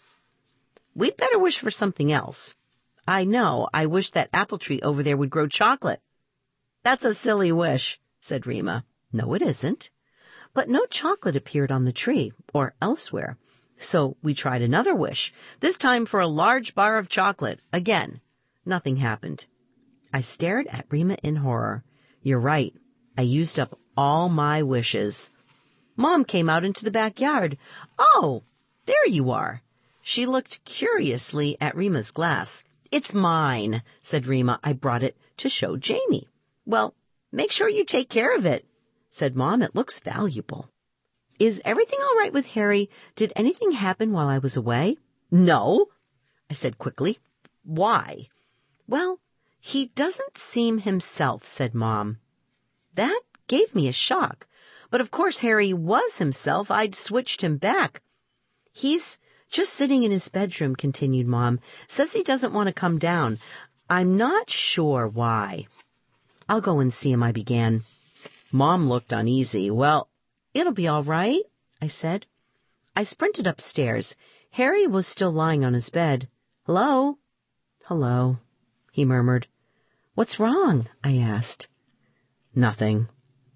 "We'd better wish for something else." "I know. I wish that apple tree over there would grow chocolate." "That's a silly wish," said Rima. "No, it isn't." But no chocolate appeared on the tree or elsewhere. So we tried another wish, this time for a large bar of chocolate. Again, nothing happened. I stared at Rima in horror. You're right. I used up all my wishes. Mom came out into the backyard. "Oh, there you are." She looked curiously at Rima's glass. "It's mine," said Rima. "I brought it to show Jamie." "Well, make sure you take care of it," said Mom. "It looks valuable." "Is everything all right with Harry? Did anything happen while I was away?" "No," I said quickly. "Why?" "Well, he doesn't seem himself," said Mom. That gave me a shock. But of course Harry was himself. I'd switched him back. "He's just sitting in his bedroom," continued Mom. "Says he doesn't want to come down. I'm not sure why." "I'll go and see him," I began. Mom looked uneasy. "Well, it'll be all right," I said. I sprinted upstairs. Harry was still lying on his bed. "Hello?" "Hello," he murmured. "What's wrong?" I asked. "Nothing."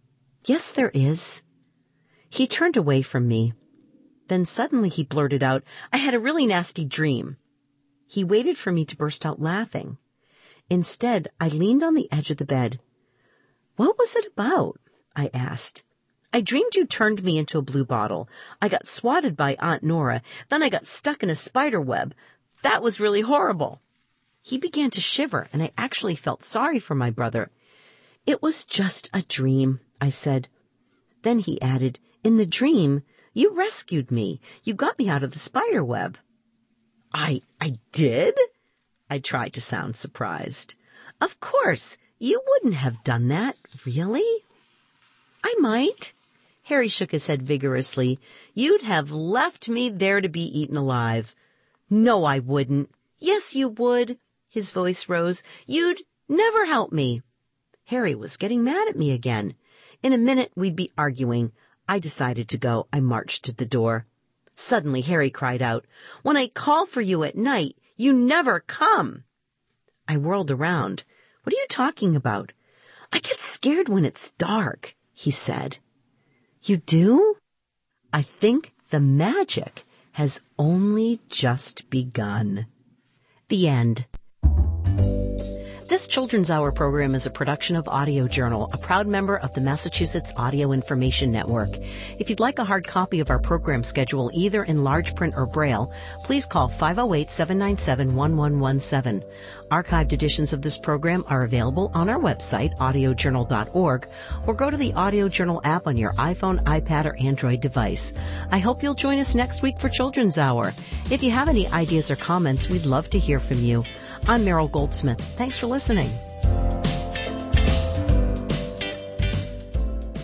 "Yes, there is." He turned away from me. Then suddenly he blurted out, "I had a really nasty dream." He waited for me to burst out laughing. Instead, I leaned on the edge of the bed. "What was it about?" I asked. "I dreamed you turned me into a blue bottle. I got swatted by Aunt Nora. Then I got stuck in a spider web. That was really horrible." He began to shiver, and I actually felt sorry for my brother. "It was just a dream," I said. Then he added, "In the dream, you rescued me. You got me out of the spider web." I, I did?" I tried to sound surprised. "Of course. You wouldn't have done that, really?" "I might." Harry shook his head vigorously. "You'd have left me there to be eaten alive." "No, I wouldn't." "Yes, you would." His voice rose. "You'd never help me." Harry was getting mad at me again. In a minute, we'd be arguing. I decided to go. I marched to the door. Suddenly, Harry cried out, "When I call for you at night, you never come." I whirled around. "What are you talking about?" "I get scared when it's dark," he said. "You do?" I think the magic has only just begun. The end. This Children's Hour program is a production of Audio Journal, a proud member of the Massachusetts Audio Information Network. If you'd like a hard copy of our program schedule, either in large print or Braille, please call five oh eight, seven nine seven, one one one seven. Archived editions of this program are available on our website, audio journal dot org, or go to the Audio Journal app on your iPhone, iPad, or Android device. I hope you'll join us next week for Children's Hour. If you have any ideas or comments, we'd love to hear from you. I'm Meryl Goldsmith. Thanks for listening.